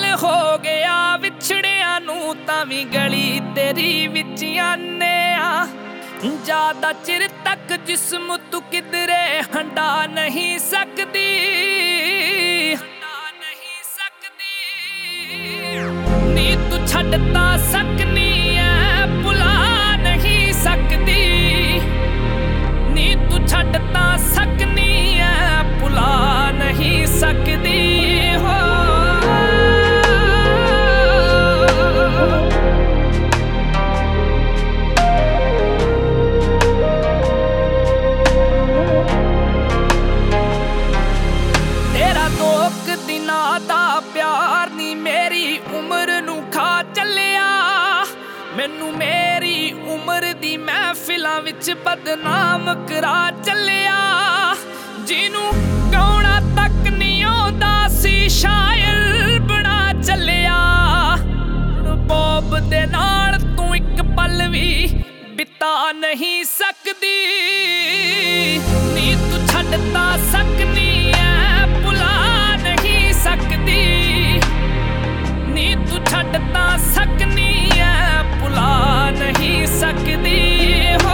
हो गया विछड़िया नू तावी गली तेरी विच आने आ। ज्यादा चिर तक जिस्म तू किधरे हंडा नहीं सकदी, नी तू छड्डता सकनी है भुला नहीं सकदी, नी तू छड्डता सकनी है भुला नहीं सकदी हो। तेरा दो दिना दा प्यार नी मेरी उम्र नू खा चलिया, मैनू मेरी उम्र दी महफिलां विच बदनाम करा चलिया। जिनू गाउणा तक नहीं आउंदा सी शायर बना चलिया। बॉब दे नाल तू इक पल भी बिता नहीं सकदी, नी तू छड्डता सकनी है भुला नहीं सकदी, नी तू छड्डता सकनी है भुला नहीं सकदी हो।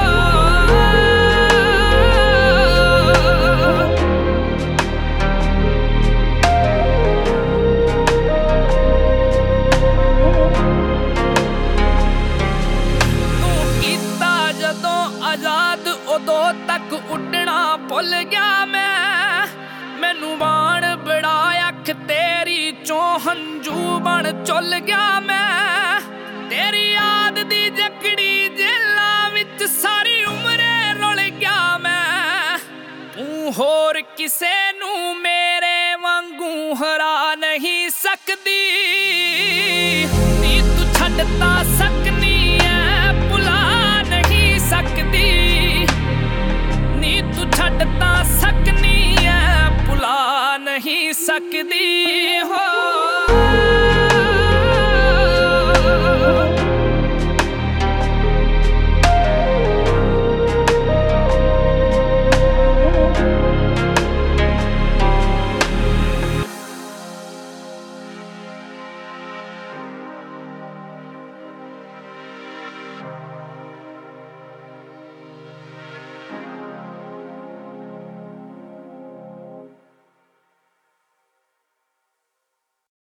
आजाद उदों तक उड़ना भुल गया मैनू बाण बड़ा अख तेरी चों हंजू बन चुल गया मैं। तेरी याद दी जकड़ी जेलां विच सारी उम्र रुल गया मैं। तू होर किसे नू मेरे वांगू हरा नहीं सकदी, नी तू छड्डता सकनी है भुला नहीं सकदी, नी तू छड्डता सकनी है भुला नहीं सकदी हो।